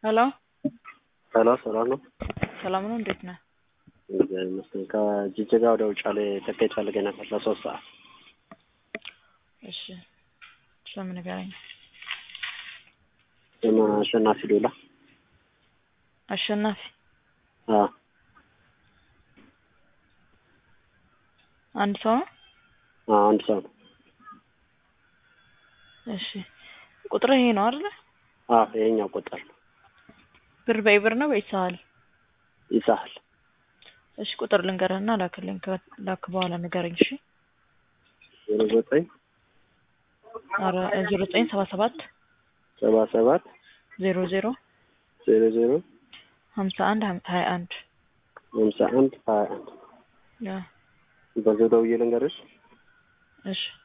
ሄሎ ሄሎ ሰላም ነው? ሰላም ነው። እንዴት ነህ? መስከን ከጅጅጋ ወደ ውጫሌ ትኬት ፈልገን ነበር ለ3 ሰዓት። እሺ ስለምን ንገረኝ። አሸናፊ ዶላ። አሸናፊ አንድ ሰው ነው? አንድ ሰው ነው። እሺ ቁጥር ይሄ ነው አይደል? ይሄኛው ቁጥር ነው። ብር በይብር ነው ወይሳል? ይሳል። እሺ ቁጥር ልንገርህና ላክልኝ ላክ በኋላ ንገረኝ። እሺ 09 አረ 0977 77 00 00 51 21 51 21 ያ በዚህ ደውዬ ልንገርሽ። እሺ